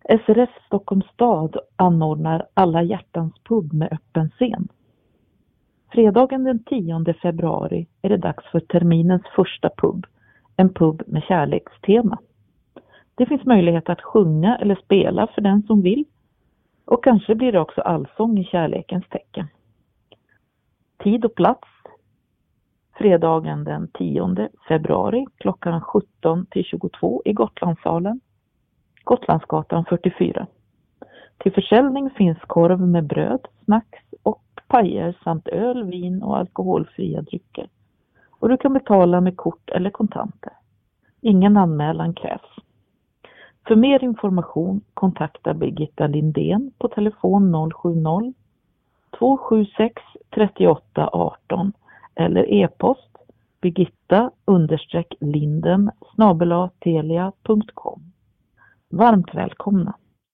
SRF Stockholms stad anordnar Alla hjärtans pub med öppen scen. Fredagen den 10 februari är det dags för terminens första pub, en pub med kärlekstema. Det finns möjlighet att sjunga eller spela för den som vill, och kanske blir det också allsång i kärlekens tecken. Tid och plats: fredagen den 10 februari klockan 17-22 i Gotlandssalen, Gotlandsgatan 44. Till försäljning finns korv med bröd, snacks och pajer samt öl, vin och alkoholfria drycker. Och du kan betala med kort eller kontanter. Ingen anmälan krävs. För mer information kontakta Birgitta Lindén på telefon 070 276 38 18 eller e-post birgitta_linden@telia.com. Varmt välkomna!